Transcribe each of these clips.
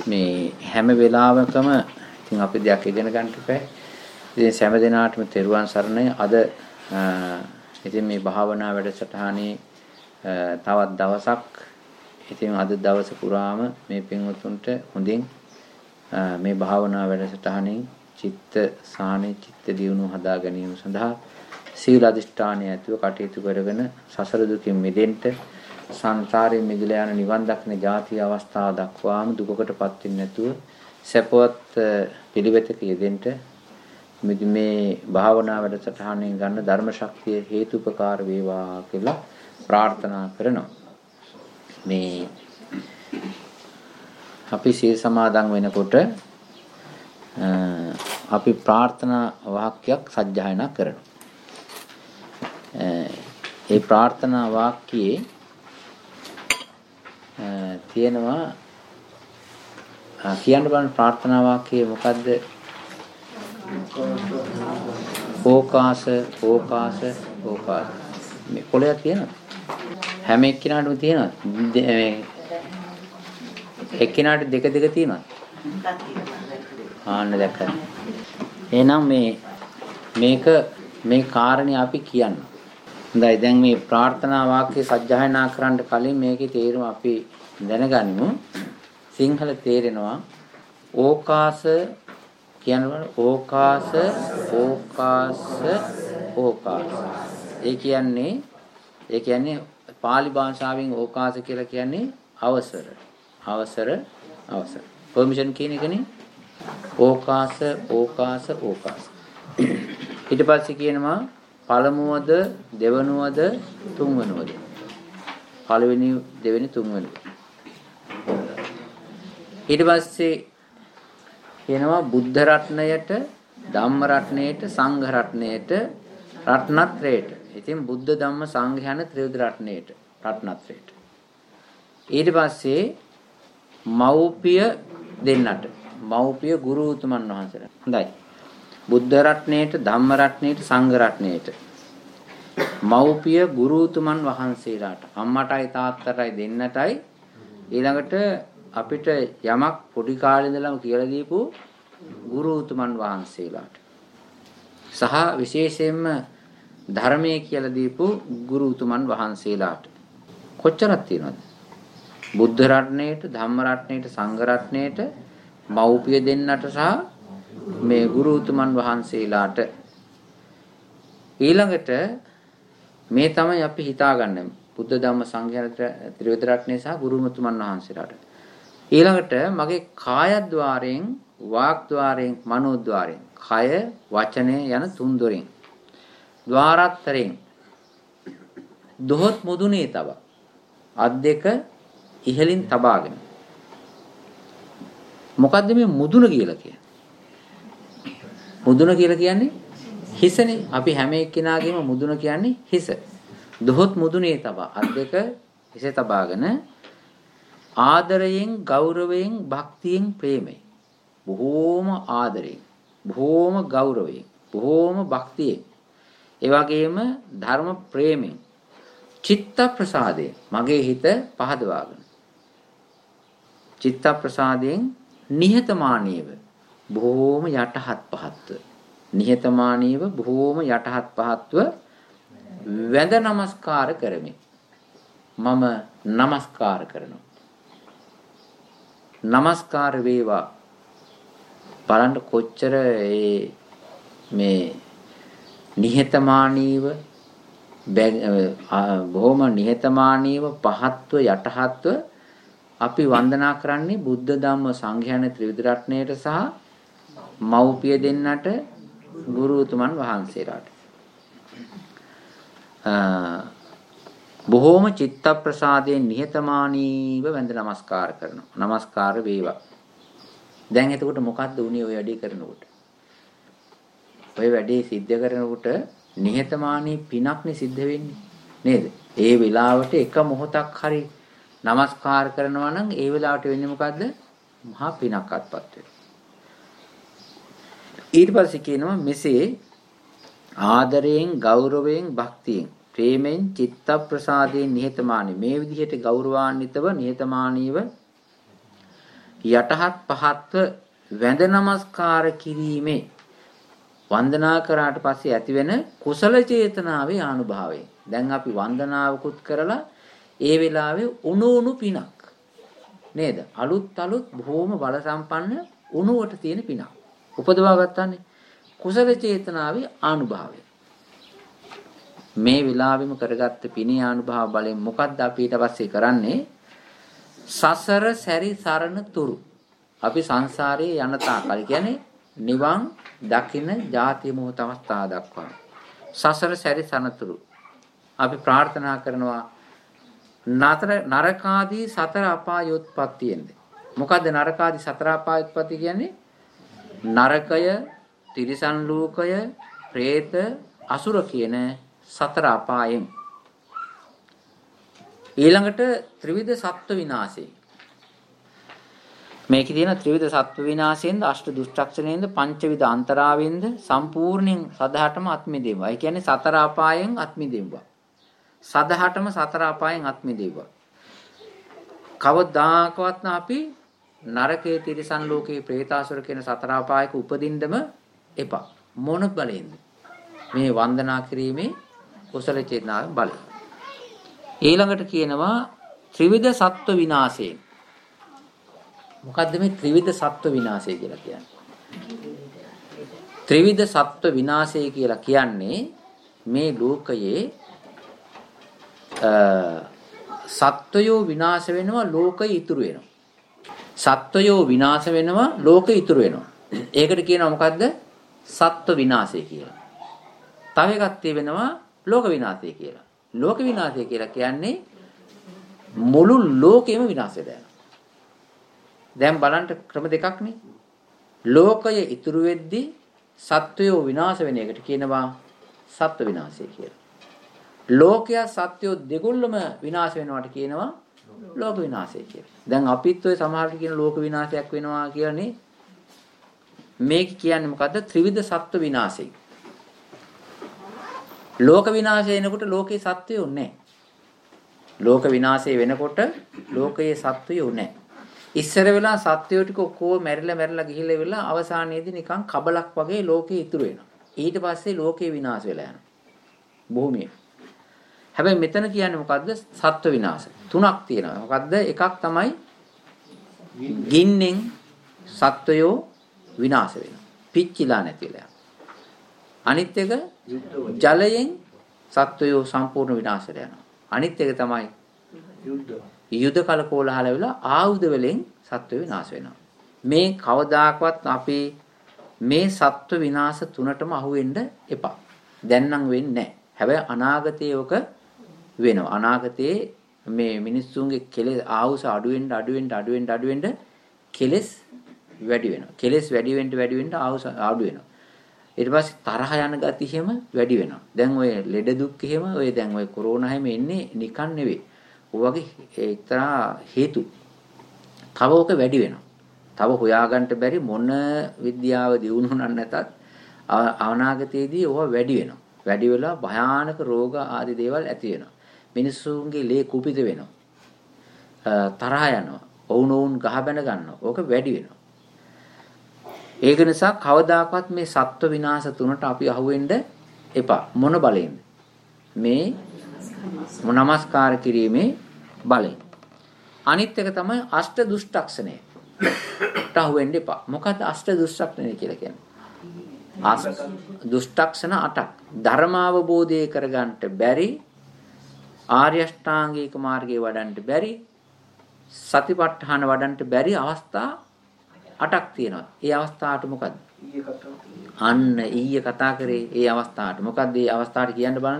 මේ හැම වෙලාවකම ඉතින් අපි දෙයක් ඉගෙන ගන්න ඉපැයි. ඉතින් හැම දිනාටම තෙරුවන් සරණයි. අද ඉතින් මේ භාවනා වැඩසටහනේ තවත් දවසක්. ඉතින් අද දවස පුරාම මේ පින්වතුන්ට හොඳින් මේ භාවනා වැඩසටහනින් චිත්ත සාහනේ චිත්ත දියුණුව හදා ගැනීම සඳහා සීල අධිෂ්ඨානය ඇතුව කටයුතු කරගෙන සසර දුකින් මිදෙන්න සංසාරයෙන් මිදලා යන නිවන් දක්න ජාතිය අවස්ථාව දක්වාම දුකකටපත් වෙන්නේ නැතුව සැපවත් පිළිවෙතක යෙදෙන්න මේ භාවනා වැඩසටහනෙන් ගන්න ධර්ම ශක්තිය හේතුපකාර වේවා කියලා ප්‍රාර්ථනා කරනවා. මේ අපි සීල් සමාදන් වෙනකොට අපි ප්‍රාර්ථනා වාක්‍යයක් සජ්ජායනා කරනවා. ඒ ප්‍රාර්ථනා වාක්‍යයේ තියෙනවා කියන්න බලන්න ප්‍රාර්ථනා වාක්‍යය මොකද්ද? ඕකාස ඕකාස ඕකාස. මේ කොලයක් තියෙනවා. හැම එක්කිනාටම තියෙනවා. එක්කිනාට දෙක දෙක තියෙනවා. ආන්න දැක්කද? එහෙනම් මේ කාරණේ අපි කියන්න. හොඳයි දැන් මේ ප්‍රාර්ථනා වාක්‍ය සජ්ජායනා කරන්න කලින් මේකේ තේරුම අපි දැනගනිමු. සිංහල තේරෙනවා ඕකාස කියනවා ඕකාස ඕකාස ඕකාස. ඒ කියන්නේ පාලි භාෂාවෙන් ඕකාස කියලා කියන්නේ අවසර. අවසර අවසර. පර්මිෂන් කියන එකනේ. ඕකාස ඕකාස ඕකාස. ඊට පස්සේ කියනවා පළමුවද දෙවනුවද තුන්වනුවද. පළවෙනි දෙවෙනි තුන්වෙනි. ඊට පස්සේ කියනවා බුද්ධ රත්නයට ධම්ම රත්නයට සංඝ රත්නයට රත්නත්‍රයට. ඉතින් බුද්ධ ධම්ම සංඝ යන ත්‍රිවිධ රත්නයට රත්නත්‍රයට. ඊට පස්සේ මෞපිය දෙන්නට මෞපිය ගුරු උතුමන් වහන්සේලා. හොඳයි. බුද්ධ රත්නයට ධම්ම රත්නයට සංඝ රත්නයට මෞපිය ගුරු උතුමන් වහන්සේලාට අම්මටයි තාත්තටයි දෙන්නටයි ඊළඟට අපිට යමක් පොඩි කාලේ ඉඳලම කියලා දීපු ගුරු උතුමන් වහන්සේලාට සහ විශේෂයෙන්ම ධර්මයේ කියලා දීපු ගුරු උතුමන් වහන්සේලාට කොච්චරක් තියෙනවද? බුද්ධ රත්නයට ධම්ම රත්නයට සංඝ රත්නයට මෞපිය දෙන්නට සහ මේ ගුරු උතුමන් වහන්සේලාට ඊළඟට මේ තමයි අපි හිතාගන්නේ බුද්ධ ධම්ම සංඝ ත්‍රිවිධ රත්නය සහ ගුරු උතුමන් වහන්සේලාට. ඊළඟට මගේ කායද්්වාරයෙන් වාග්ද්වාරයෙන් මනෝද්වාරයෙන් කය වචනය යන තුන් දොරින් ద్వාරතරෙන් දොහොත් මුදුනේ තබ අත් දෙක ඉහලින් තබාගෙන. මොකද්ද මේ මුදුන කියලා කියන්නේ? මුදුන කියලා කියන්නේ හිසනේ. අපි හැම එක්කිනාගේම මුදුන කියන්නේ හිස. දොහොත් මුදුනේ තබා අත් දෙක හිසේ තබාගෙන ආදරයෙන් ගෞරවයෙන් භක්තියෙන් ප්‍රේමයෙන් බොහෝම ආදරයෙන් බොහෝම ගෞරවයෙන් බොහෝම භක්තියෙන් ඒ වගේම ධර්ම ප්‍රේමයෙන් චිත්ත ප්‍රසාදයෙන් මගේ හිත පහදවාගෙන චිත්ත ප්‍රසාදයෙන් නිහතමානීව බොහෝම යටහත් පහත්ව නිහතමානීව බොහෝම යටහත් පහත්ව වැඳ නමස්කාර කරමි. මම නමස්කාර කරනවා. නමස්කාර වේවා. බලන්න කොච්චර මේ නිහතමානීව බොහොම නිහතමානීව පහත්ව යටහත්ව අපි වන්දනා කරන්නේ බුද්ධ ධම්ම සංඝ යන ත්‍රිවිධ රත්නයට සහ මෞපිය දෙන්නට ගුරු උතුමන් වහන්සේලාට. බොහෝම චිත්ත ප්‍රසාදයෙන් නිහතමානීව වැඳ නමස්කාර කරනවා. නමස්කාර වේවා. දැන් එතකොට මොකද්ද උනේ ඔය වැඩේ කරනකොට? ඔය වැඩේ සිද්ධ කරනකොට නිහතමානී පිනක්නේ සිද්ධ වෙන්නේ නේද? ඒ වෙලාවට එක මොහොතක් හරි නමස්කාර කරනවා නම් ඒ වෙලාවට වෙන්නේ මොකද්ද? මහා පිනක් අත්පත් වෙනවා. ඊට පස්සේ කියනවා මෙසේ ආදරයෙන් ගෞරවයෙන් භක්තියෙන් ප්‍රේමෙන් චිත්ත ප්‍රසාදයෙන් නිහතමානී මේ විදිහට ගෞරවාන්විතව නිහතමානීව යටහත් පහත්ව වැඳ නමස්කාර කිරීමේ වන්දනා කරාට පස්සේ ඇතිවෙන කුසල චේතනාවේ ආනුභාවය. දැන් අපි වන්දනාවකුත් කරලා ඒ වෙලාවේ උණු පිනක් නේද? අලුත් බොහොම බල සම්පන්න උණුවට තියෙන පිනක්. උපදවා ගන්නනේ කුසල චේතනාවේ ආනුභාවය. මේ වෙලාවෙම කරගත්ත පිනේ ආනුභාව බලෙන් මොකද්ද අපි ඊට පස්සේ කරන්නේ? සසර සැරි සරණ තුරු අපි සංසාරයේ යන තාකල් කියන්නේ නිවන් දකින ජාති මොහොත අවස්ථා දක්වා සසර සැරි සරණ තුරු අපි ප්‍රාර්ථනා කරනවා නරකාදී සතර අපායෝත්පත්තියෙන්ද. මොකද්ද නරකාදී සතර අපායෝත්පත්ති කියන්නේ? නරකය, තිරිසන් ලෝකය, പ്രേත, අසුර කියන සතර අපායෙන්. ඊළඟට ත්‍රිවිධ සත්ත්ව විනාශය. මේකේ තියෙන ත්‍රිවිධ සත්ත්ව විනාශයෙන්ද අෂ්ට දුෂ්ටක්ෂණයෙන්ද පංචවිධ අන්තරාවෙන්ද සම්පූර්ණයෙන් සදහටම අත්මිදෙව්වා. ඒ කියන්නේ සතර අපායෙන් අත්මිදෙව්වා. සදහටම සතර අපායෙන් අත්මිදෙව්වා. කවදාකවත් අපි නරකයේ තිරිසන් ලෝකයේ പ്രേතාසුර කියන සතර අපායක උපදින්නම එපා. මොන බලයෙන්ද? මේ වන්දනා කිරීමේ කුසල චේතනාවෙන් බල. ඊළඟට කියනවා ත්‍රිවිධ සත්ත්ව විනාශයෙන්. මොකද්ද මේ ත්‍රිවිධ සත්ත්ව විනාශය කියලා කියන්නේ? ත්‍රිවිධ සත්ත්ව විනාශය කියලා කියන්නේ මේ ලෝකයේ සත්වයෝ විනාශ වෙනවා ලෝකය ඉතුරු වෙනවා. සත්වයෝ විනාශ වෙනවා ලෝකය ඉතුරු වෙනවා. ඒකට කියනවා මොකද්ද? සත්ත්ව විනාශය කියලා. තව එකක් තියෙනවා ලෝක විනාශය කියලා. ලෝක විනාශය කියලා කියන්නේ මුළු ලෝකෙම විනාශ වෙනවා. දැන් බලන්න ක්‍රම දෙකක් නේ. ලෝකය ඉතුරු වෙද්දී සත්වයෝ විනාශ වෙන එකට කියනවා සත්ත්ව විනාශය කියලා. ලෝකයා සත්‍යෝ දෙගොල්ලම විනාශ වෙනවට කියනවා ලෝක විනාශය කියලා. දැන් අපිත් ඔය සමහරට කියන ලෝක විනාශයක් වෙනවා කියලානේ. මේක කියන්නේ මොකද්ද? ත්‍රිවිධ සත්ත්ව විනාශය. ලෝක විනාශය වෙනකොට ලෝකේ සත්වයෝ නැහැ. ලෝක විනාශය වෙනකොට ලෝකයේ සත්වයෝ නැහැ. ඉස්සර වෙලා සත්වයෝ ටික ඔක්කොම මැරිලා ගිහිල්ලා ඉවරලා අවසානයේදී නිකන් කබලක් වගේ ලෝකේ ඉතුරු වෙනවා. ඊට පස්සේ ලෝකේ විනාශ වෙලා යනවා. භූමිය. හැබැයි මෙතන කියන්නේ මොකද්ද? සත්ව විනාශ. තුනක් තියෙනවා. මොකද්ද? එකක් තමයි ගින්නෙන් සත්වයෝ විනාශ වෙනවා. පිච්චිලා නැතිලා යනවා. අනිත් එක ජලයෙන් සත්වයෝ සම්පූර්ණ විනාශ වෙලා යනවා. අනිත් එක තමයි යුද්ධ කලකෝලහල වෙලා ආයුධ වලින් සත්වයෝ විනාශ වෙනවා. මේ කවදාකවත් අපි මේ සත්ව විනාශ තුනටම අහු වෙන්න එපා. දැන් නම් වෙන්නේ නැහැ. හැබැයි අනාගතයේ ඔක වෙනවා. අනාගතයේ මේ මිනිස්සුන්ගේ කෙලෙස් ආවුස අඩු වෙන්න කෙලෙස් වැඩි වෙනවා. කෙලෙස් වැඩි වෙන්න ආවුස අඩු වෙනවා. ඊට පස්සේ තරහ යන ගති හැම වැඩි වෙනවා. දැන් ඔය ලෙඩ දුක් එහෙම ඔය දැන් ඔය කොරෝනා හැම එන්නේ නිකන් නෙවෙයි. ඔය වගේ එක්තරා හේතු. තව ඔක වැඩි වෙනවා. තව හොයාගන්න බැරි මොන විද්‍යාව දියුණු නැතත් අනාගතයේදී ඕවා වැඩි වෙනවා. වැඩි වෙලා භයානක රෝග ආදී දේවල් ඇති වෙනවා. මිනිස්සුන්ගේ ලේ කුපිත වෙනවා. තරහ යනවා. ඔවුන් ගහ බැන ගන්නවා. ඕක වැඩි වෙනවා. ඒක නිසා කවදාකවත් මේ සත්ව විනාශ තුනට අපි අහුවෙන්න එපා. මොන බලයෙන්ද? මේ නමස්කාර කිරීමේ බලයෙන්. අනිත් එක තමයි අෂ්ට දුෂ්ටක්ෂණය. අහුවෙන්න එපා. මොකද අෂ්ට දුෂ්ටක්ෂණය කියලා කියන්නේ? දුෂ්ටක්ෂණ 8ක්. ධර්මාවබෝධය කරගන්නට බැරි, ආර්ය අෂ්ටාංගික මාර්ගයේ වඩන්නට බැරි, සතිපට්ඨාන වඩන්නට බැරි අවස්ථා 8ක් තියෙනවා. ඒ අවස්ථාවට මොකද්ද? අන්න ඊයේ කතා කරේ ඒ අවස්ථාවට. මොකද්ද ඒ අවස්ථාවට කියන්න බලන්න.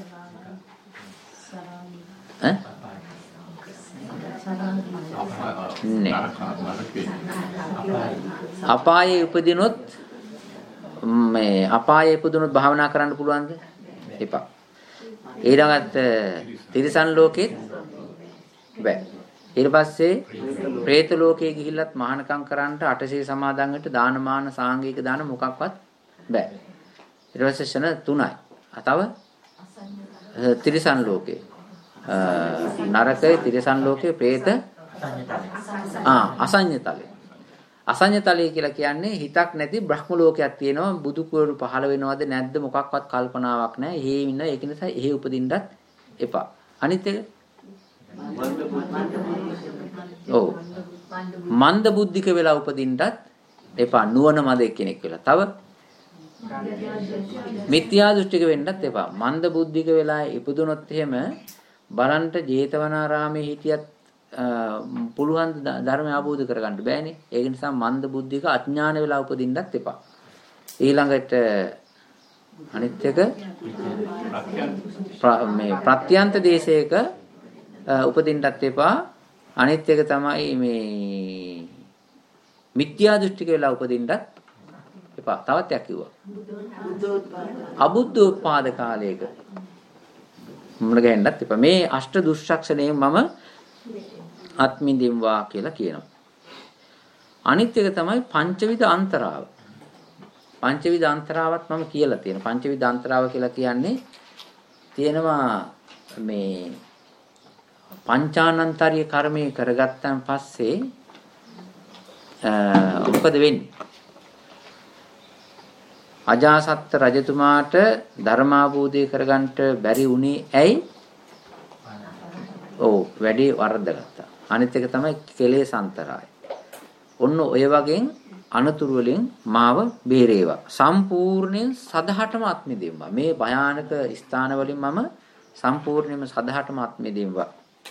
අපායේ උපදිනොත් මේ අපායේ ඉපදුනොත් භාවනා කරන්න පුළුවන්ද? එපා. ඊළඟට තිරිසන් ලෝකෙත් බෑ. ඊට පස්සේ പ്രേත ලෝකයේ ගිහිල්ලත් මහානකම් කරන්නට අටසේ සමාදන්වට දානමාන සාංගික දාන මොකක්වත් බෑ. ඊට පස්සේ ශන 3යි. තව තිරිසන් ලෝකේ නරකයේ තිරිසන් ලෝකේ പ്രേත අසඤ්ඤතලය. අසඤ්ඤතලය කියලා කියන්නේ හිතක් නැති බ්‍රහ්ම ලෝකයක් තියෙනවා. බුදු කුවරු පහළ වෙනවද නැද්ද මොකක්වත් කල්පනාවක් නැහැ. එහෙ ඉන්න ඒක නිසා එහෙ උපදින්නත් එපා. අනිත් එක ඔව් මන්ද බුද්ධික වෙලා උපදින්නත් එපා. නුවණ මද කෙනෙක් වෙලා. තව මිත්‍යා දෘෂ්ටික වෙන්නත් එපා. මන්ද බුද්ධික වෙලා ඉපදුනොත් එහෙම බලන්ට ජේතවනාරාමේ හිටියත් පුළුවන් ධර්මය අවබෝධ කරගන්න බෑනේ. ඒක නිසා මන්ද බුද්ධික අඥාන වෙලා උපදින්නත් එපා. ඊළඟට අනිත් එක මේ ප්‍රත්‍යන්ත දේශයක උපදින්නත් එපා. අනිත් එක තමයි මේ මිත්‍යා දෘෂ්ටික වෙලා උපදින්නත් එපා. තවත් එකක් කිව්වා. අබුද්ධෝත්පාද කාලයක මුණ ගැහෙන්නත් එපා. මේ අෂ්ට දුස්සක්ෂණේ මම අත්මිඳින්වා කියලා කියනවා. අනිත් එක තමයි පංචවිධ අන්තරාව. පංචවිධ අන්තරාවත් මම කියලා තියෙනවා. පංචවිධ අන්තරාව කියලා කියන්නේ තියෙනවා මේ පංචානන්තරීය කර්මයේ කරගත්තන් පස්සේ මොකද වෙන්නේ? අජාසත් රජතුමාට ධර්මාභෝධය කරගන්නට බැරි වුණේ ඇයි? ඔව් වැඩි වරදගත්තා. අනිත් එක තමයි කෙලෙස් අන්තරාය. ඔන්න ඔය වගේ අනතුරු වලින් මාව බේරේවා. සම්පූර්ණයෙන් සදහටම අත්මිදෙම්වා. මේ භයානක ස්ථාන වලින් මම සම්පූර්ණයෙන්ම සදහටම අත්මිදෙම්වා.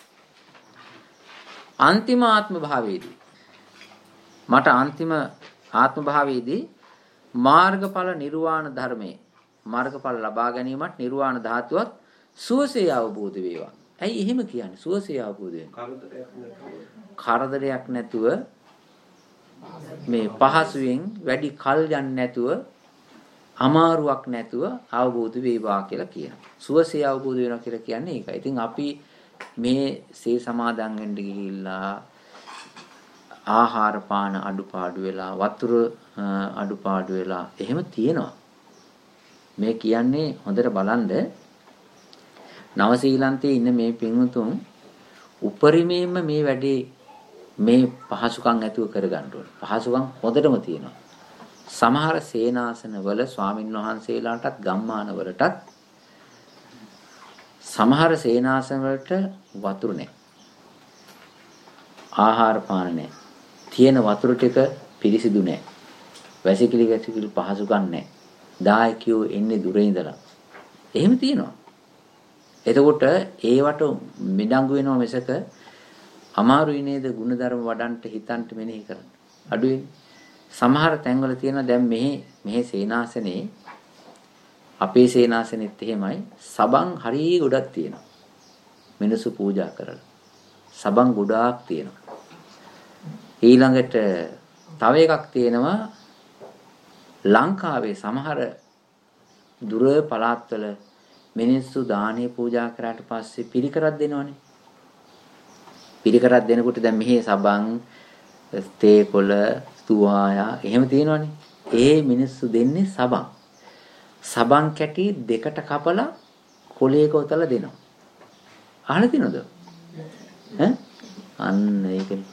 අන්තිම ආත්ම භාවයේදී මට අන්තිම ආත්ම භාවයේදී මාර්ගඵල නිර්වාණ ධර්මයේ මාර්ගඵල ලබා ගැනීමත් නිර්වාණ ධාතුවත් සුවසේ අවබෝධ වේවා. ඇයි එහෙම කියන්නේ? සුවසේ අවබෝධ වෙනවා. කරදරයක් නැතුව මේ පහසුවෙන් වැඩි කල් යන්නේ නැතුව අමාරුවක් නැතුව අවබෝධ වේවා කියලා කියනවා. සුවසේ අවබෝධ වෙනවා කියලා කියන්නේ ඒකයි. ඉතින් අපි මේ සේ සමාදන් වෙන්න ගිහිල්ලා ආහාර පාන අඩුපාඩු වෙලා වතුර අඩුපාඩු වෙලා එහෙම තියෙනවා. මේ කියන්නේ හොඳට බලන්න නවසීලන්තයේ ඉන්න මේ පින්වතුන් උපරිමයෙන්ම මේ වැඩේ මේ පහසුකම් ඇතුව කරගන්න ඕන. පහසුකම් හොඳටම තියෙනවා. සමහර සේනාසනවල ස්වාමින් වහන්සේලාටත් ගම්මාන වලටත් සමහර සේනාසන වලට වතුර නැහැ. ආහාර පාන නැහැ. තියෙන වතුර ටික පිරිසිදු නැහැ. වැසිකිලි ගැසිකිලි පහසුකම් නැහැ. දායකයෝ එන්නේ දුර ඉඳලා. එහෙම තියෙනවා. එතකොට ඒවට මිඩංගු වෙනවා මිසක අමාරුයි නේද ಗುಣධර්ම වඩන්ට හිතන්ට මෙනෙහි කරන්න. අඩුවෙන්නේ. සමහර තැන්වල තියෙනවා දැන් මෙහි සේනාසනේ අපේ සේනාසනෙත් එහෙමයි සබන් හරිය ගොඩක් තියෙනවා. මිනිස්සු පූජා කරලා. සබන් ගොඩාක් තියෙනවා. ඊළඟට තව එකක් තියෙනවා ලංකාවේ සමහර දුර පළාත්වල මිනිස්සු දානේ පූජා කරාට පස්සේ පිරිකරක් දෙනවනේ. පිරිකරක් දෙනකොට දැන් මෙහි සබන් තේ කොළ තුවායා එහෙම තියෙනවනේ. ඒ මිනිස්සු දෙන්නේ සබන්. සබන් කැටි දෙකට කපලා කොලේක උතලා දෙනවා. අහලා තියෙනවද? අන්න ඒකනේ.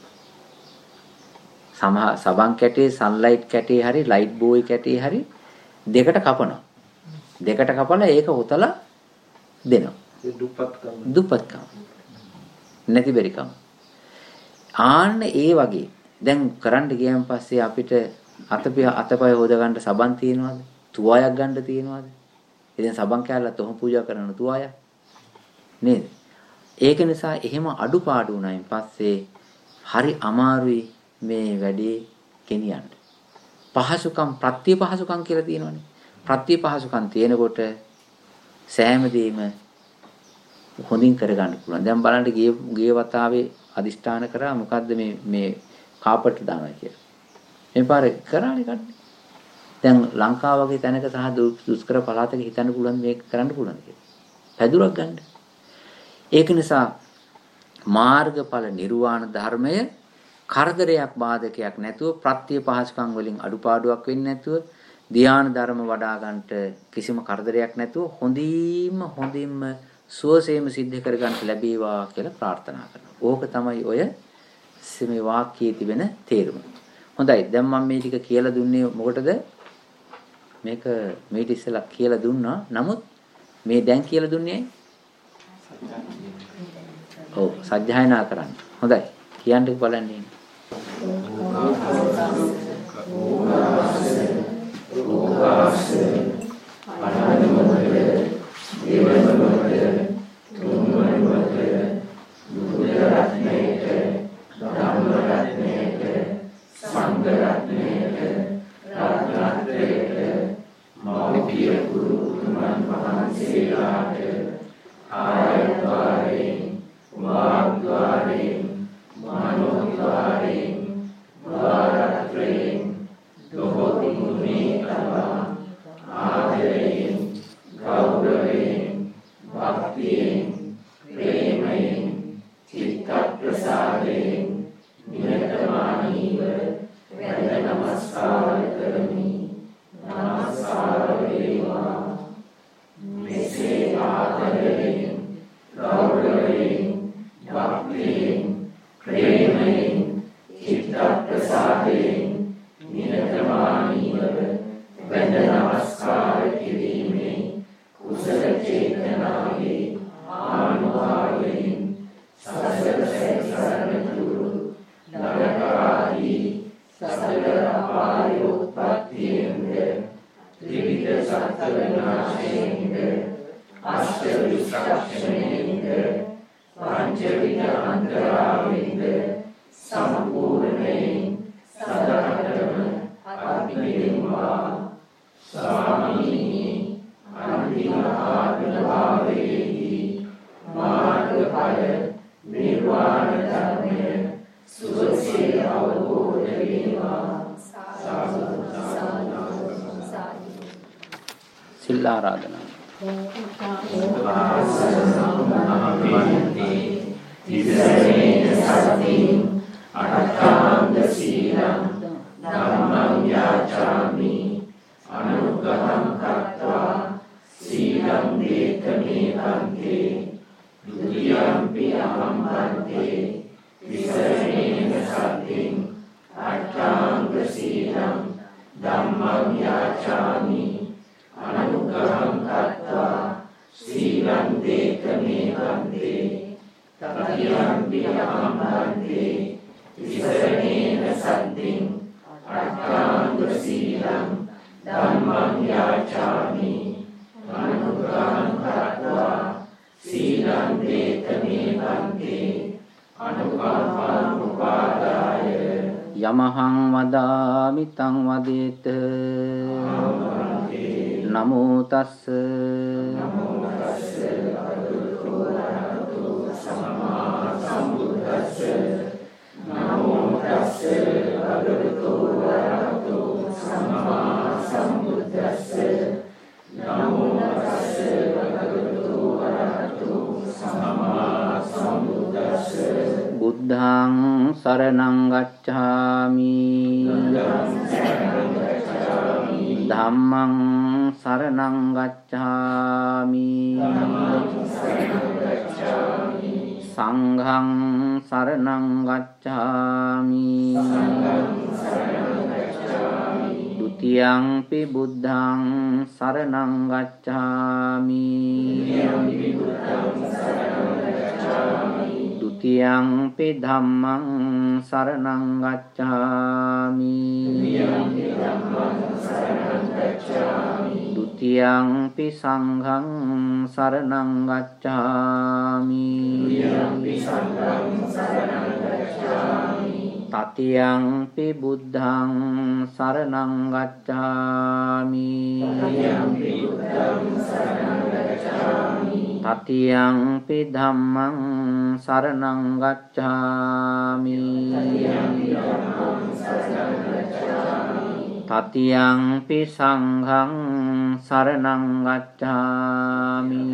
සබන් කැටේ සන්ලයිට් කැටේ හරි ලයිට් බෝයි කැටේ හරි දෙකට කපනවා. දෙකට කපලා ඒක උතලා දෙනවා. දුප්පත්කම. නැති බැරිකම. ආන්න ඒ වගේ දැන් කරන්න ගියන් පස්සේ අපිට අතපය හොද ගන්න සබන් තියනවාද? තුවායක් ගන්න තියනවාද? ඉතින් සබන් කැල්ලත් ඔහොම පූජා කරන තුවායක් නේද? ඒක නිසා එහෙම අඩුපාඩු වුණායින් පස්සේ හරි අමාරුයි මේ වැඩේ ගෙනියන්න. පහසුකම් ප්‍රත්‍ය පහසුකම් කියලා තියෙනවනේ. ප්‍රත්‍ය පහසුකම් තියෙනකොට සෑම දෙයක්ම හොඳින් කරගන්න පුළුවන්. දැන් බලන්න ගිය වතාවේ අදිෂ්ඨාන කරා මොකද්ද මේ කාපට් දානවා කියලා. මේ පාරේ කරානේ කන්නේ. දැන් ලංකාව වගේ තැනක සහ දුෂ්කර පළාතක හිතන්න පුළුවන් මේක කරන්න පුළුවන් කියලා. පැදුරක් ගන්න. ඒක නිසා මාර්ගඵල නිර්වාණ ධර්මය කරදරයක් බාධකයක් නැතුව ප්‍රත්‍ය පහසුකම් වලින් අඩුපාඩුවක් වෙන්නේ නැතුව ධ්‍යාන ධර්ම වඩා ගන්නට කිසිම කරදරයක් නැතුව හොඳින්ම සුවසේම සිද්ධ කර ගන්නට ලැබේවා කියලා ප්‍රාර්ථනා කරනවා. ඕක තමයි ඔය මේ වාක්‍යයේ තිබෙන තේරුම. හොඳයි. දැන් මම මේ ටික කියලා දුන්නේ මොකටද? මේක මේට ඉස්සෙල්ලා කියලා දුන්නා. නමුත් මේ දැන් කියලා දුන්නේ ඔව් සජ්ජායනා කරන්න. හොඳයි. කියන්නකෝ බලන්න. සිල් ආරාධනා. යමහං වදාමි තං වදේත නමෝ තස්ස සම්මා සම්බුද්දස්ස නමෝ තස්ස භගවතු වරහතෝ සම්මා සම්බුද්දස්ස නමෝ තස්ස භගවතු වරහතෝ සම්මා සම්බුද්දස්ස බුද්ධං සරණං ගච්ඡාමි ධම්මං සරණං ගච්ඡාමි සංඝං සරණං ගච්ඡාමි ဒုတိယံ පි බුද්ධං සරණං ගච්ඡාමි ဒုတိယံ පි ධම්මං සරණං ගච්ඡාමි ဒုတိယံ පි සංඝං සරණං ගච්ඡාමි တတိယံ පි බුද්ධං සරණං ගච්ඡාමි တတိယံ පි ධම්මං සරණං ගච්ඡාමි တတိယံ පි සංඝං සරණං ගච්ඡාමි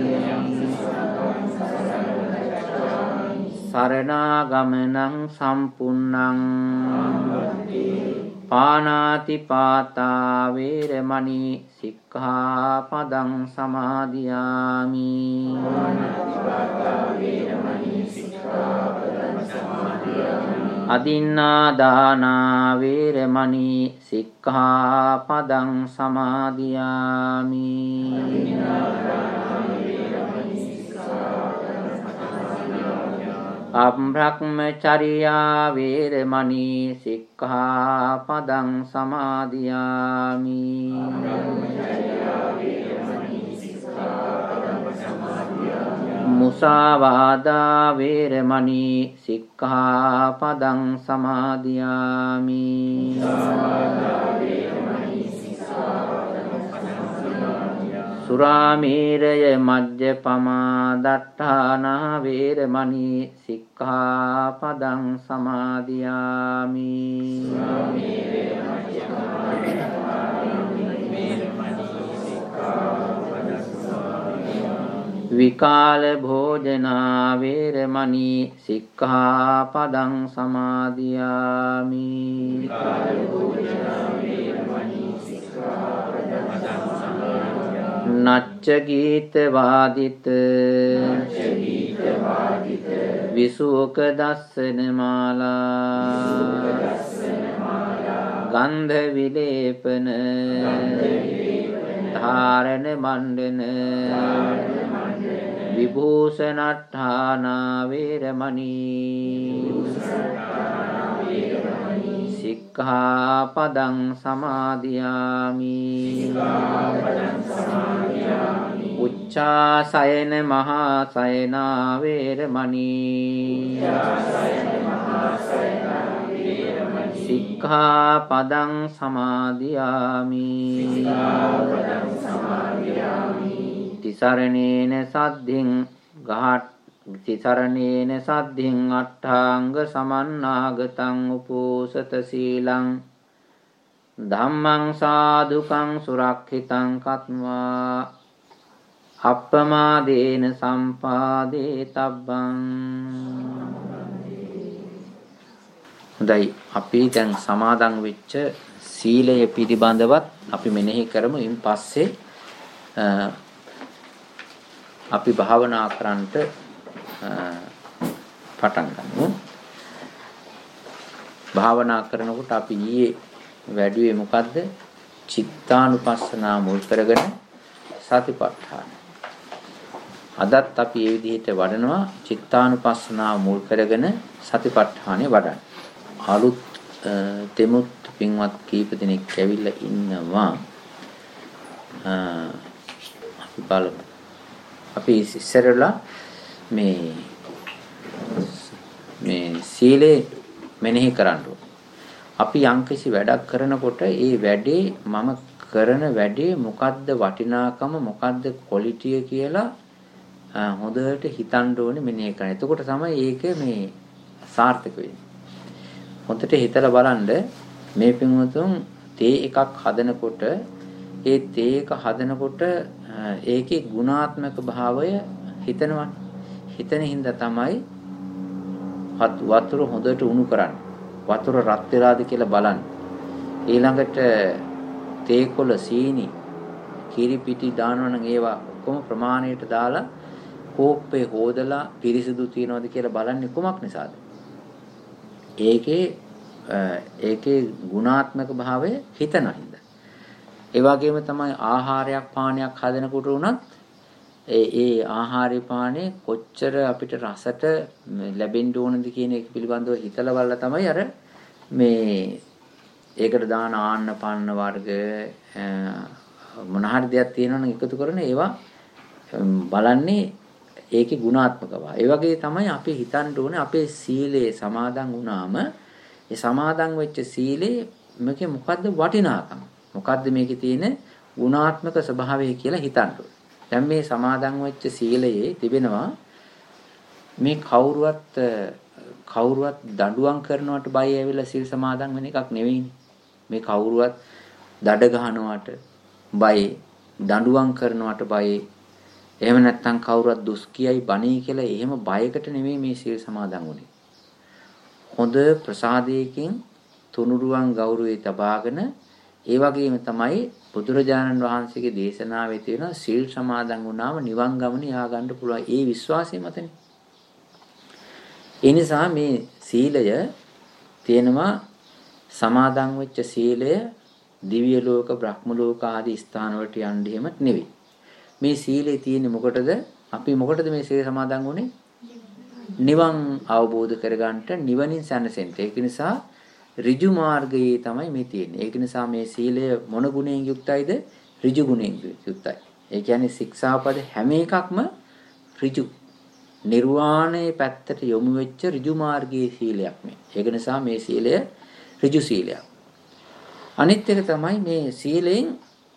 สารณากมนังสัมปุณังปานาติปาตาเวรมณีสิกขาปดังสมาธิยามิปานาติปาตาเวรมณีสิกขาปดังสมาธิยามิ අදින්නා දානා වේරමණී සික්ඛාපදං සමාදියාමි. අබ්‍රහ්මචර්යා වේරමණී සික්ඛාපදං සමාදියාමි. මුසාවාදා වේරමණී සික්ඛාපදං සමාදියාමි. සුරාමේරය මජ්ජපමා දට්ඨානා වේරමණී සික්ඛාපදං සමාදියාමි. විකාල භෝජනා වේරමණී සික්ඛාපදං සමාදියාමි. නච්ච ගීත වාදිත විසුක දස්සන මාලා ගන්ධ විලේපන ධාරණ මණ්ඩන විභූෂණට්ඨානා වේරමණී සික්ඛාපදං සමාදියාමි. උච්චාසයන මහාසයනා වේරමණී සික්ඛාපදං සමාදියාමි. තිසරණේන සද්ධින් තිසරණේන සද්ධින් අට්ඨාංග සමන්නාගතං උපෝසත සීලං ධම්මං සාදුකං සුරක්ෂිතං කତ୍වා අප්පමාදේන සම්පාදේ තබ්බං. හොඳයි, අපි දැන් සමාදන් වෙච්ච සීලය පිළිබඳවත් අපි මෙනෙහි කරමු. ඉන් පස්සේ අපි භාවනා කරන්නට පටන් ගමු. භාවනා කරනකොට අපි ඊයේ වැඩිවේ මොකද්ද? චිත්තානුපස්සනා මුල් කරගෙන සතිපට්ඨාන. අදත් අපි මේ විදිහට වඩනවා චිත්තානුපස්සනා මුල් කරගෙන සතිපට්ඨානෙ වඩන්න. අලුත් දෙමුත් පින්වත් කීප දෙනෙක් ඇවිල්ලා ඉන්නවා. අපි බලමු. අපි ඉස්සරලා මේ සීලේ මෙනෙහි කරන්න ඕන. අපි යම්කිසි වැඩක් කරනකොට ඒ වැඩේ මම කරන වැඩේ මොකද්ද වටිනාකම මොකද්ද ක්වොලිටිය කියලා හොඳට හිතන්න ඕනේ මෙනෙහි කරන්න. එතකොට තමයි ඒක මේ සාර්ථක වෙන්නේ. හොඳට හිතලා බලන්න මේ පින්වතුන් තේ එකක් හදනකොට ඒ තේ එක හදනකොට ඒකේ ගුණාත්මක භාවය හිතනවනේ. හිතන හින්දා තමයි වතුර හොඳට උණු කරන්නේ. වතුර රත් වෙලාද කියලා බලන්න. ඊළඟට තේකොළ සීනි කිරි පිටි දානවනම් ඒවා කොහොම ප්‍රමාණයට දාලා කෝප්පේ හොදලා පිරිසිදු තියනවද කියලා බලන්නේ කොමක් නිසාද? ඒකේ ගුණාත්මක භාවය හිතන හින්දා. ඒ වගේම තමයි ආහාරයක් පානයක් හදනකොට උනත් ඒ ආහාරය පානේ කොච්චර අපිට රසට ලැබෙන්න ඕනද කියන එක පිළිබඳව හිතලා බලලා තමයි අර මේ ඒකට දාන ආන්න පාන්න වර්ග මොන හරි දෙයක් තියෙනවනම් එකතු කරන ඒවා බලන්නේ ඒකේ ගුණාත්මක බව. ඒ වගේ තමයි අපි හිතන්න ඕනේ අපේ සීලේ සමාදන් වුණාම ඒ සමාදන් වෙච්ච සීලේ මේකේ මොකද්ද වටිනාකම? මොකද්ද මේකේ තියෙන ගුණාත්මක ස්වභාවය කියලා හිතන්න ඕනේ. දැන් මේ සමාදන් වෙච්ච සීලයේ තිබෙනවා මේ කවුරුවත් දඬුවම් කරනවට බය ඇවිල්ලා සීල් සමාදන් වෙන එකක් නෙවෙයිනේ. මේ කවුරුවත් දඩ ගහනවට බය, දඬුවම් කරනවට බය, එහෙම නැත්නම් කවුරුවත් දුස් කියයි බණී කියලා එහෙම බයකට නෙවෙයි මේ සීල් සමාදන් වුනේ. හොඳ ප්‍රසාදයකින් තුනුරුවන් ගෞරවය තබාගෙන ඒ වගේම තමයි බුදුරජාණන් වහන්සේගේ දේශනාවේ තියෙන සීල් සමාදන් වුණාම නිවන් ගමන යා ගන්න පුළුවන් ඒ විශ්වාසය මතනේ. ඒ නිසා මේ සීලය තියෙනවා සමාදන් වෙච්ච සීලය දිව්‍ය ලෝක බ්‍රහ්ම ලෝක ආදී ස්ථාන වලට යන්න එහෙමත් නෙවෙයි. මේ සීලේ තියෙන්නේ මොකටද? අපි මොකටද මේ සීල සමාදන් වුනේ? නිවන් අවබෝධ කරගන්නට නිවනින් සැනසෙන්න. ඒක නිසා ඍජු මාර්ගයේ තමයි මේ තියෙන්නේ. ඒක නිසා මේ සීලය මොන ගුණයෙන් යුක්තයිද? ඍජු ගුණයෙන් යුක්තයි. ඒ කියන්නේ ශික්ෂාපද හැම එකක්ම ඍජු. නිර්වාණය පැත්තට යොමු වෙච්ච ඍජු මාර්ගයේ සීලයක් මේ. ඒක නිසා මේ සීලය ඍජු සීලයක්. අනිත් එක තමයි මේ සීලෙන්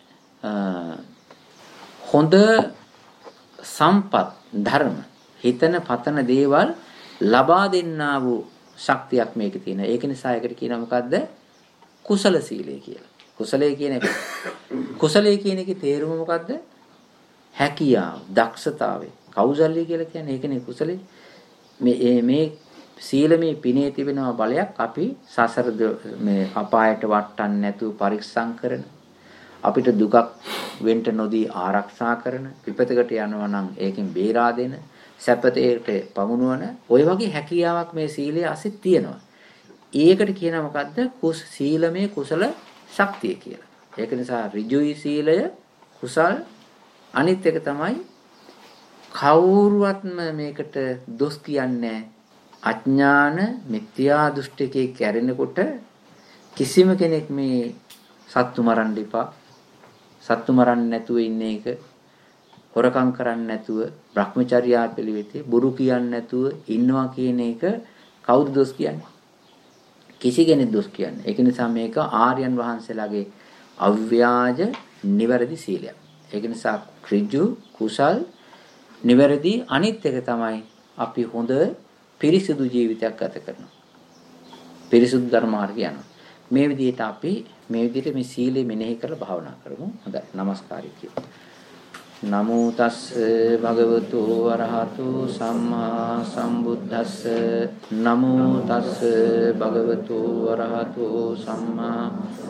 හොඳ සම්පත් ධර්ම හිතන පතන දේවල් ලබා දෙන්නා වූ ශක්තියක් මේකේ තියෙනවා. ඒක නිසා ඒකට කියනවා මොකද්ද? කුසල සීලය කියලා. කුසලයේ කියන එක. කුසලයේ කියන එකේ තේරුම මොකද්ද? හැකියාව, දක්ෂතාවය. කෞසල්‍ය කියලා කියන්නේ ඒකනේ කුසලයේ. මේ සීලමේ පිනේ තිබෙනවා බලයක් අපි සසර මේ අපායට වටන්නේ නැතුව පරික්ෂම් කරන අපිට දුකක් වෙන්න නොදී ආරක්ෂා කරන විපතකට යනවා නම් ඒකෙන් බේරා දෙන සැපතේට පමුණුවන ওই වගේ හැකියාවක් මේ සීලයේ අසිත තියෙනවා. ඒකට කියනවා මොකද්ද? සීලමේ කුසල ශක්තිය කියලා. ඒක නිසා ඍජුයි සීලය කුසල්. අනිත් එක තමයි කවුරුවත්ම මේකට දොස් කියන්නේ අඥාන මිත්‍යා දෘෂ්ටිකේ කැරෙනකොට කිසිම කෙනෙක් මේ සත්තු මරන්න එපා. සත්තු මරන්න නැතුව ඉන්න එක, හොරකම් කරන්න නැතුව, භ්‍රමචර්යා පිළිවෙතේ බොරු කියන්නේ නැතුව ඉන්නවා කියන එක කවුද දොස් කියන්නේ? කිසි කෙනෙක් දොස් කියන්නේ. ඒක නිසා මේක ආර්යයන් වහන්සේලාගේ අව්‍යාජ නිවැරදි සීලයක්. ඒක නිසා ඍජු කුසල් නිවැරදි. අනිත් එක තමයි අපි හොඳ පිරිසිදු ජීවිතයක් ගත කරනවා. පිරිසිදු ධර්ම මාර්ගය යනවා. මේ විදිහට අපි මේ විදිහට මේ සීලය මෙනෙහි කරලා භාවනා කරමු. හොඳයි. নমස්කාරය කියමු. නමෝ තස්ස භගවතු වරහතු සම්මා සම්බුද්දස්ස. නමෝ තස්ස භගවතු වරහතු සම්මා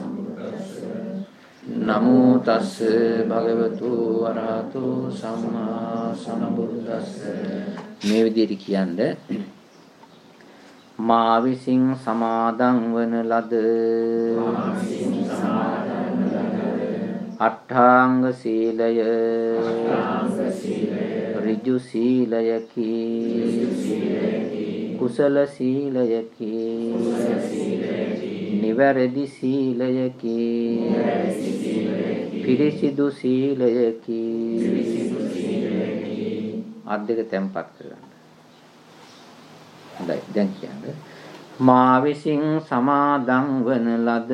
නමෝ තස්ස භගවතු වරහතු සම්මා සම්බුද්දස්ස. මේ විදිහට කියන්නේ මා විසින් සමාදන් වන ලද අට්ඨාංග සීලය ඍජු සීලයකි කුසල සීලයකි නිවැරදි සීලයකි පිරිසිදු සීලයකි. අත් දෙක තැම්පත් කරගන්න. හොඳයි. දැන් කියන්නේ මා විසින් සමාදන් වන ලද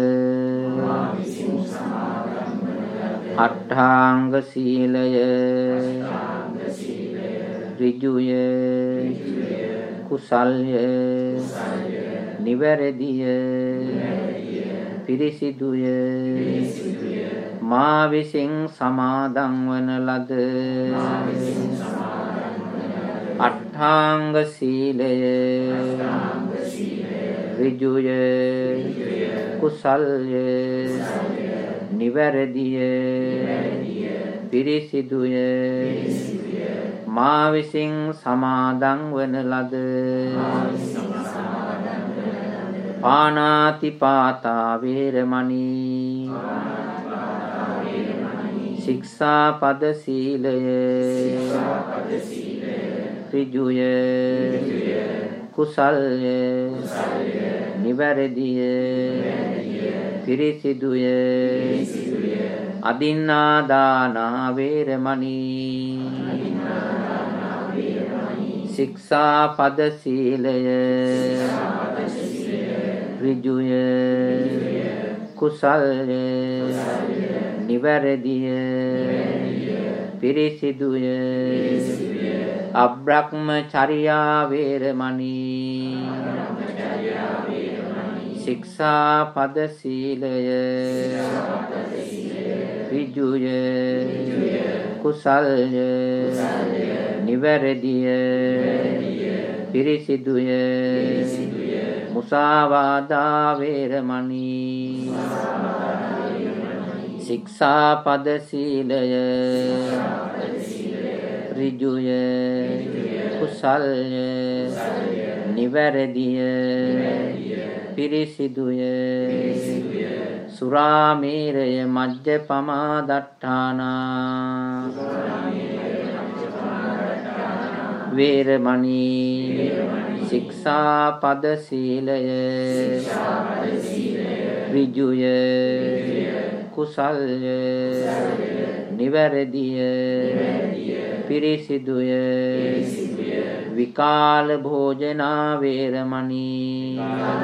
අට්ඨාංග සීලය ඍජුය කුසල්ය නිවැරදිය පිරිසිදුය මා විසින් සමාදන් වන ලද අට්ඨාංග සීලය ඍජුය කුසල්ය නිවැරදිය පිරිසිදුය මා විසින් සමාදන් වන ලද පාණාතිපාතා වේරමණී ශික්ෂාපද සීලය ඍජුය කුසල්ය නිවැරදිය පිරිසිදුය අදින්නාදාන වේරමණී ශික්ෂාපද සීලය ඍජුය කුසල්ය නිවැරදිය පිරිසිදුය අබ්‍රහ්මචර්යා වේරමණී ශික්ෂාපද සීලය ඍජුය කුසල්ය නිවැරදිය පිරිසිදුය මුසාවාදා වේරමණී ශික්ෂාපද සීලය ඍජුය කුසල්ය නිවැරදිය පිරිසිදුය සුරාමේරය මජ්ජපමා දට්ඨානා වේරමණී ශික්ෂාපද සීලය ඍජුය කුසල්ය නිවැරදිය පිරිසිදුය විකාල භෝජනා වේරමණී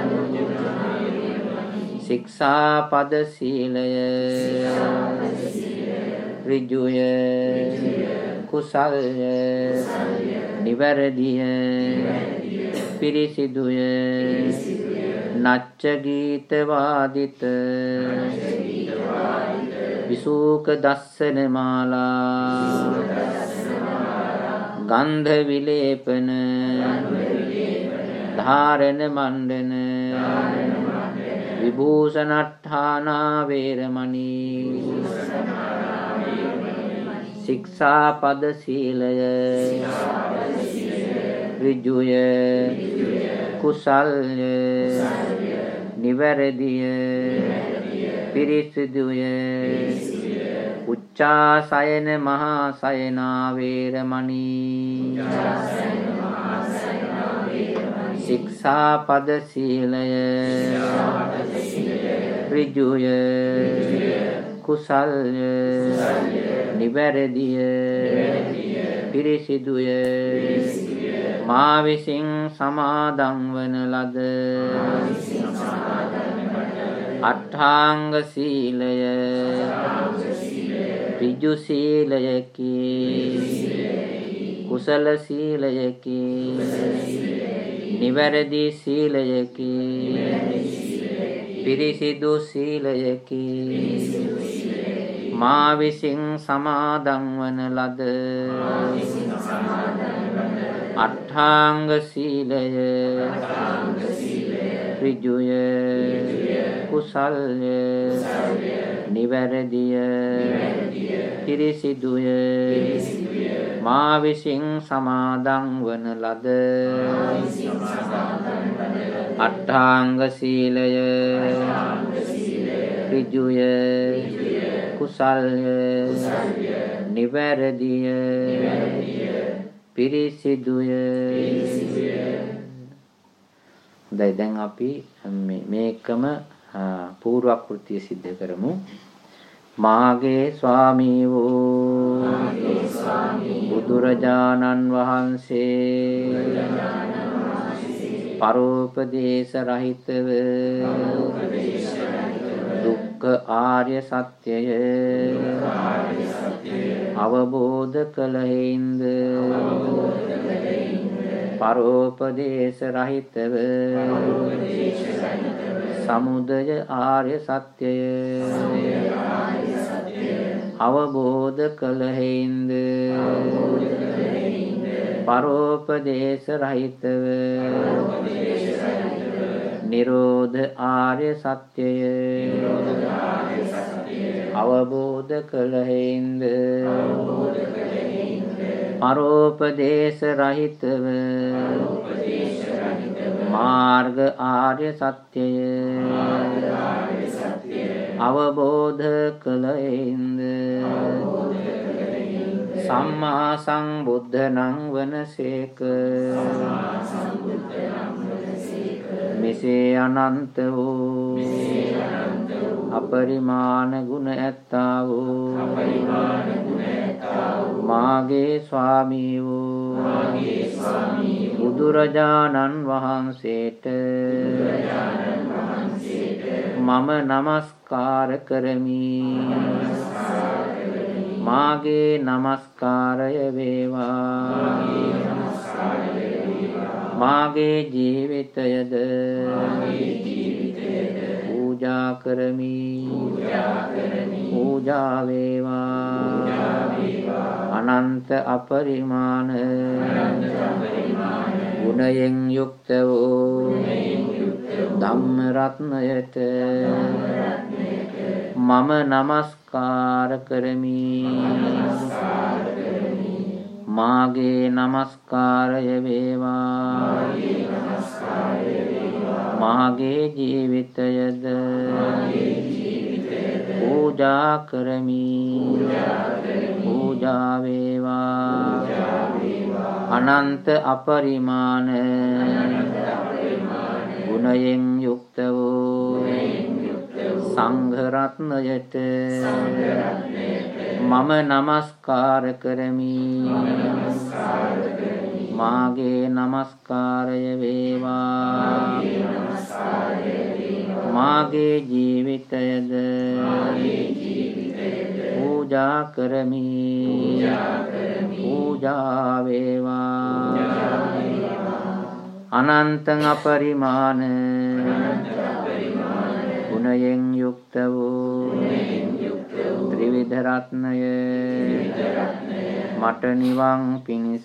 ශික්ෂාපද සීලය ඍජුය කුසල්ය නිවැරදිය පිරිසිදුය නච්ච ගීත වාදිත විසූක දස්සන මාලා ගන්ධ විලේපන ධාරණ මණ්ඩන විභූෂණට්ඨානා වේරමණී ශික්ෂාපද සීලය ඍජුය කුසල්ය නිවැරදිය පිරිසිදුය උච්චාසයන මහා සයනා වේරමණී ශික්ෂාපද සීලය ඍජුය කුසල්ය නිවැරදිය පිරිසිදුය මා විසින් සමාදන් වන ලද අට්ඨාංග සීලය ඍජු සීලයකි කුසල සීලයකි නිවැරදි සීලයකි පිරිසිදු සීලයකි මා විසින් සමාදන් වන ලද අට්ඨාංග සීලය ඍජුය කුසල්ය නිවැරදිය පිරිසිදුය මා විසින් සමාදන් වන ලද අට්ඨාංග සීලය ඍජුය කුසල්ය නිවැරදිය පිරිසිදුය. හොඳයි, දැන් අපි මේකම පූර්වක්‍ෘතිය සිද්ධ කරමු. මාගේ ස්වාමී වූ බුදුරජාණන් වහන්සේ පරෝපදේශ රහිතව දුක්ඛ ආර්ය සත්‍යය අවබෝධ කළ හේින්ද පරෝපදේශ රහිතව සමුදය ආර්ය සත්‍යය අවබෝධ කළ හේින්ද පරෝපදේශ රහිතව නිරෝධ ආර්ය සත්‍යය අවබෝධ කළ හේින්ද පරෝපදේශ රහිතව මාර්ග ආර්ය සත්‍යය අවබෝධ කළ හේින්ද සම්මා සම්බුද්ධනං වනසේක. මෙසේ අනන්ත වූ අපරිමාණ ගුණ ඇත්තා වූ මාගේ ස්වාමී වූ බුදුරජාණන් වහන්සේට මම නමස්කාර කරමි. මාගේ නමස්කාරය වේවා. මාගේ ජීවිතයද පූජා කරමි. පූජා වේවා. අනන්ත අපරිමාණ ගුණයෙන් යුක්ත වූ ධම්ම රත්නයට මම නමස්කාර කරමි. මාගේ නමස්කාරය වේවා. මාගේ ජීවිතයද පූජා කරමි පූජා වේවා අනන්ත අපරිමාණ ගුණයෙන් යුක්ත වූ සංඝ රත්නයට මම නමස්කාර කරමි මාගේ නමස්කාරය වේවා මාගේ ජීවිතයද පූජා කරමි පූජා වේවා අනන්ත අපරිමාණ ගුණයෙන් යුක්ත වූ ත්‍රිවිධ රත්නය මට නිවන් පිණිස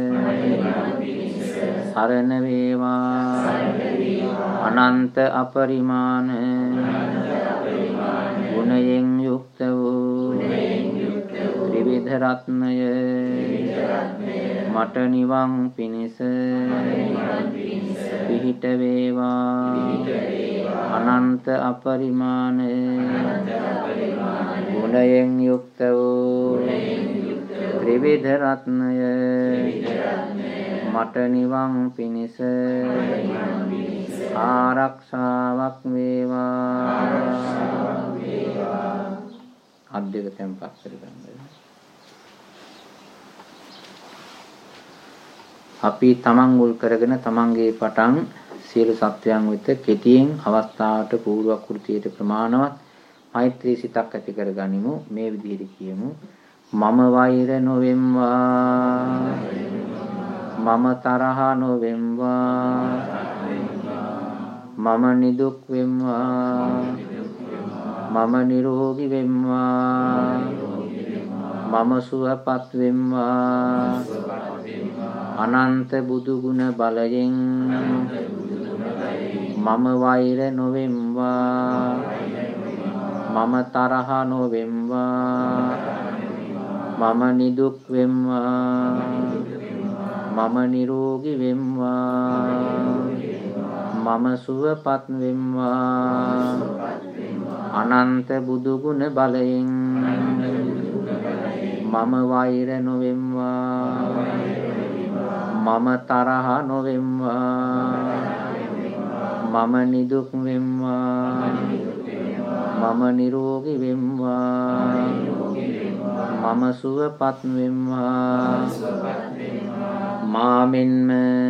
සරණ වේවා අනන්ත අපරිමාණ ගුණයෙන් යුක්ත වූ ත්‍රිවිධ රත්නය මට නිවන් පිණිස පිහිට වේවා අනන්ත අපරිමාණ ගුණයෙන් යුක්ත වූ ත්‍රිවිධ රත්නය මට නිවන් පිණිස ආරක්ෂාවක් වේවා අද්දක තැන්පත් කරගන්න. අපි තමන් මුල් කරගෙන තමන්ගේ පටන් සියලු සත්වයන් වෙත කෙටියෙන් අවස්ථාවට පූර්ව කෘතියට ප්‍රමාණවත් මෛත්‍රී සිතක් ඇති කරගනිමු. මේ විදිහට කියමු. මම වෛර නොවෙම්වා මම තරහ නොවෙම්වා මම නිදුක් වෙම්වා මම නිරෝගී වෙම්වා මම සුවපත් වෙම්වා අනන්ත බුදු ගුණ බලයෙන් මම වෛර නොවෙම්වා මම තරහ නොවෙම්වා මම නිදුක් වෙම්වා මම නිරෝගී වෙම්වා මම සුවපත් වෙම්වා අනන්ත බුදු ගුණ බලයෙන් මම වෛර නොවෙම්වා මම තරහ නොවෙම්වා මම නිදුක් වෙම්වා මම නිරෝගී වෙම්වා මම සුවපත් වෙම්වා මාමින්ම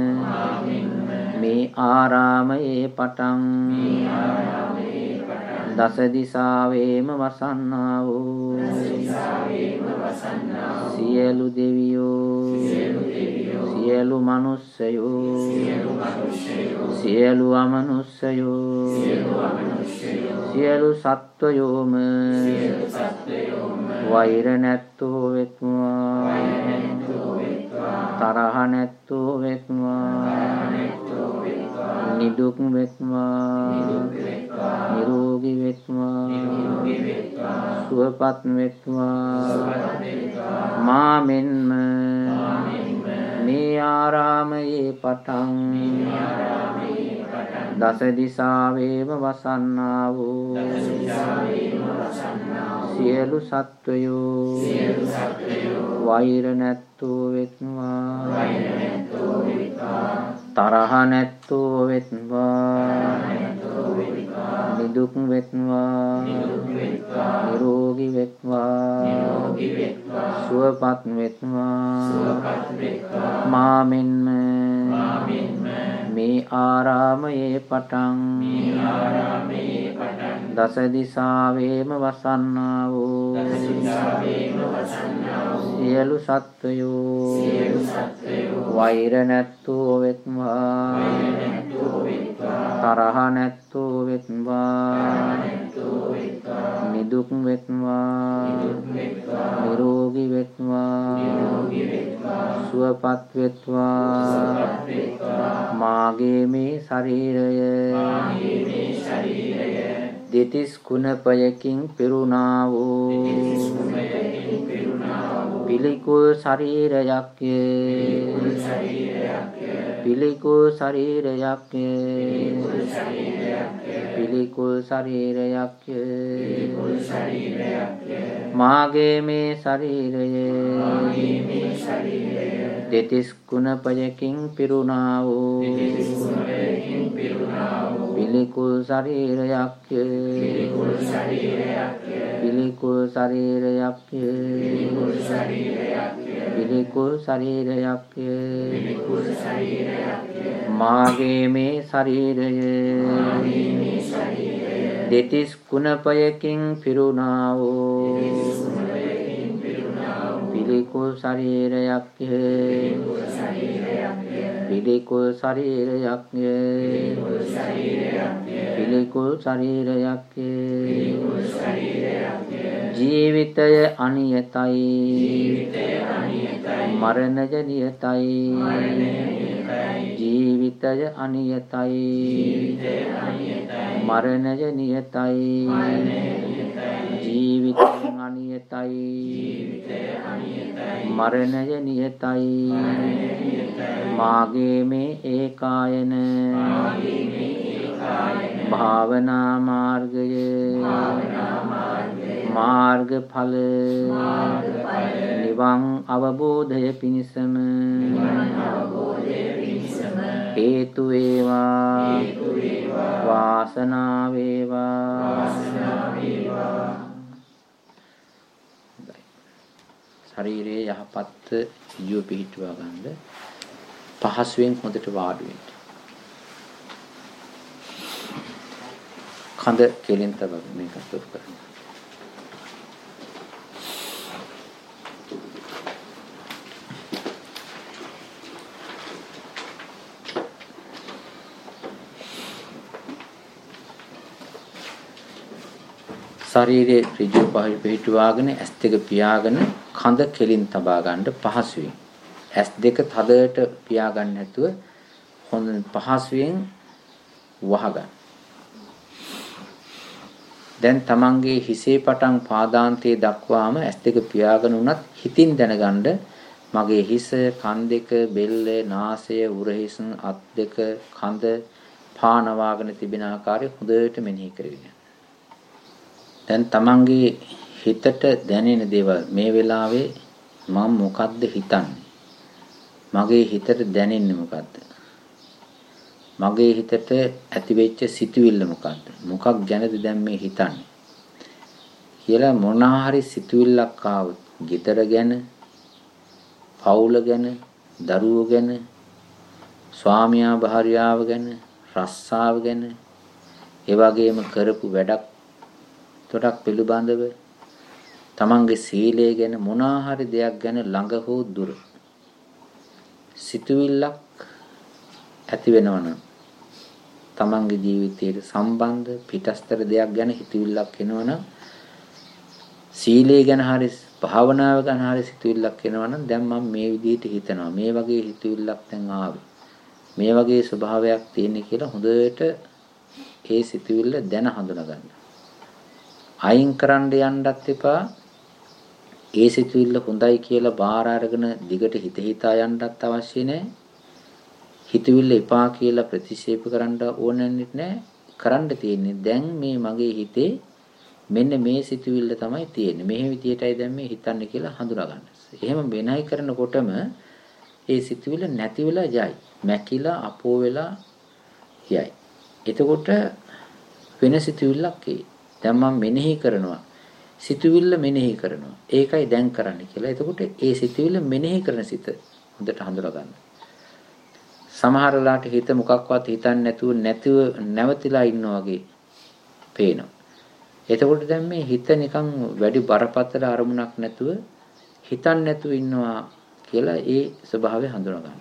මේ ආරාමයේ පටන් දස දිසාවේම වසන්නා වූ සියලු දෙවියෝ සියලු මනුස්සයෝ සියලු අමනුස්සයෝ සියලු සත්වයෝම වෛර නැත්තෝ වෙත්වා තරහ නැත්තෝ වෙත්වා නිදුක් වෙත්වා නිරෝගී වෙත්වා සුවපත් වෙත්වා මාමෙන්ම මේ ආරාමයේ පටන් දස දිසාවේම වසන්නා වූ සියලු සත්වයෝ වෛර නැත්තෝ වෙත්වා තරහ නැත්තෝ වෙත්වා නිදුක් වෙත්වා නිරෝගී වෙත්වා සුවපත් වෙත්වා මාමෙන්ම මේ ආරාමයේ පටන් දස දිසාවේම වසන්නා වූ සියලු සත්වයෝ වෛර නැත්තෝ වෙත්වා තරහ නැත්තෝ වෙත්වා නිදුක් වෙත්වා නිරෝගී වෙත්වා සුවපත් වෙත්වා මාගේ මේ ශරීරය දෙතිස් කුණපයකින් පිරුණා වූ පිළිකුල් ශරීරයක්ය පිළිකුල් ශරීරයක්ය පිළිකුල් ශරීරයක්ය මාගේ මේ ශරීරය දෙතිස් කුණපයකින් පිරුණා වූ පිළිකුල් ශරීරයක්ය පිළිකුල් ශරීරයක්ය පිළිකුල් ශරීරයක්ය මාගේ මේ ශරීරය දෙතිස් කුණපයකින් පිරුණා වූ පිළිකුල් ශරීරයක්ය පිළිකුල් ශරීරයක්ය පිළිකුල් ශරීරයක්ය ජීවිතය අනියතයි මරණය නියතයි ජීවිතය අනියතයි මරණය නියතයි ජීවිතය අනියතයි මරණය නියතයි මාගේ මේ ඒකායන භාවනා මාර්ගය මාර්ගඵල නිවන් අවබෝධය පිණිසම හේතු වේවා වාසනාව වේවා ශරීරයේ යහපත් ජීව පිහිටුවා ගන්න පහසුවෙන් හොඳට වාඩි වෙන්න කඳ කෙලින් තබ මේක ස්ටොප් කරන්න ශරීරයේ ඍජු පිහිටුවාගෙන ඇස් දෙක පියාගෙන කඳ කෙලින් තබා ගන්න පහසුවෙන් ඇස් දෙක තදට පියාගන්න නැතුව හොඳ පහසුවෙන් වහගන්න. දැන් තමන්ගේ හිසේ පටන් පාදාන්තයේ දක්වාම ඇස් දෙක පියාගෙන උනත් හිතින් දැනගන්න මගේ හිස, කන් දෙක, බෙල්ල, නාසය, උරහිස්, අත් දෙක, කඳ පානවාගෙන තිබෙන ආකාරය හොඳට මෙනෙහි කරගෙන. දැන් තමන්ගේ හිතට දැනෙන දේවල් මේ වෙලාවේ මම මොකද්ද හිතන්නේ? මගේ හිතට දැනෙන්නේ මොකද්ද? මගේ හිතට ඇතිවෙච්ච සිතුවිල්ල මොකද්ද? මොකක් ගැනද දැන් මේ හිතන්නේ? කියලා මොනවා හරි සිතුවිල්ලක් ආවොත්, ගෙදර ගැන, පවුල ගැන, දරුවෝ ගැන, ස්වාමියා භාර්යාව ගැන, රස්සාව ගැන, ඒ වගේම කරපු වැඩක් තොටක් පිළිබඳව තමන්ගේ සීලය ගැන මොනවා හරි දෙයක් ගැන ළඟ හෝ දුර සිතුවිල්ලක් ඇති වෙනවනම් තමන්ගේ ජීවිතයට සම්බන්ධ පිටස්තර දෙයක් ගැන හිතවිල්ලක් එනවනම් සීලය ගැන හරි භාවනාව ගැන හරි සිතුවිල්ලක් එනවනම් දැන් මම මේ විදිහට හිතනවා මේ වගේ හිතවිල්ලක් දැන් ආවේ මේ වගේ ස්වභාවයක් තියෙන කියලා හොඳට ඒ සිතුවිල්ල දැන හඳුනා ගන්න. අයින් කරන්න යන්නත් එපා. ඒ සිතුවිල්ල හොඳයි කියලා බාර අරගෙන දිගට හිත හිතා යන්නත් අවශ්‍ය නැහැ. හිතවිල්ල එපා කියලා ප්‍රතික්ෂේප කරන්න ඕනෙත් නැහැ. කරන්න තියෙන්නේ දැන් මේ මගේ හිතේ මෙන්න මේ සිතුවිල්ල තමයි තියෙන්නේ. මේ විදියටයි දැන් මේ හිතන්නේ කියලා හඳුනා ගන්න. එහෙම වෙනයි කරනකොටම ඒ සිතුවිල්ල නැති වෙලා යයි. මැකිලා අපෝ වෙලා යයි. එතකොට වෙන සිතුවිල්ලක් එයි. දැන් මම මෙනෙහි කරනවා. සිතුවිල්ල මෙනෙහි කරනවා. ඒකයි දැන් කරන්න කියලා. එතකොට ඒ සිතුවිල්ල මෙනෙහි කරන සිත හොඳට හඳුනා ගන්න. සමහර වෙලාවට හිත මොකක්වත් හිතන්නේ නැතුව නැවතිලා ඉන්නා වගේ පේනවා. එතකොට දැන් මේ හිත නිකන් වැඩි බරපතල අරමුණක් නැතුව හිතන්නේ නැතුව ඉන්නවා කියලා ඒ ස්වභාවය හඳුනා ගන්න.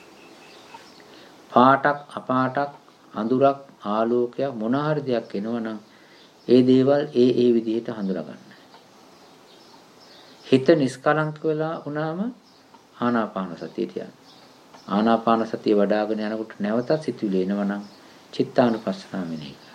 පාටක් අපාටක් අඳුරක් ආලෝකයක් මොන හරි දෙයක් එනවනම් ඒ දේවල් ඒ විදිහට හඳුනා ගන්න. හිත නිස්කලංක වෙලා වුණාම ආනාපාන සතිය තියන්න. ආනාපාන සතිය වඩ아가න යනකොට නැවතත් සිතුවිලි එනවනම් චිත්තානුපස්සනාව මෙනෙහි